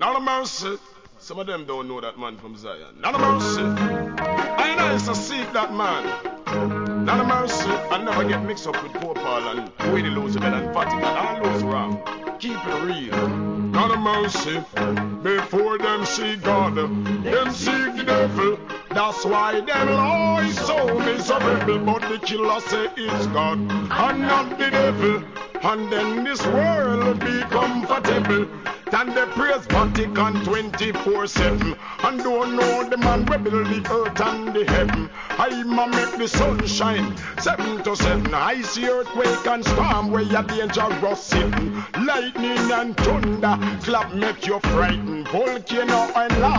Not a mercy. Some of them don't know that man from Zion. Not a mercy. I used to seek that man. Not a mercy. I never get mixed up with Pope Paul and Willie Roosevelt and Vatican. All those wrong. Keep it real. Not a mercy. Before them see God, them seek the devil. That's why them law is so miserable. But the killer say it's God and not the devil. And then this world be comfortable. Then they praise Vatican 24/7 and don't know the man we build the earth and the heaven. I'ma make the sun shine 7 to 7. I see earthquake and storm where you're dangerous sitting. Lightning and thunder clap make you frightened. Volcano and lava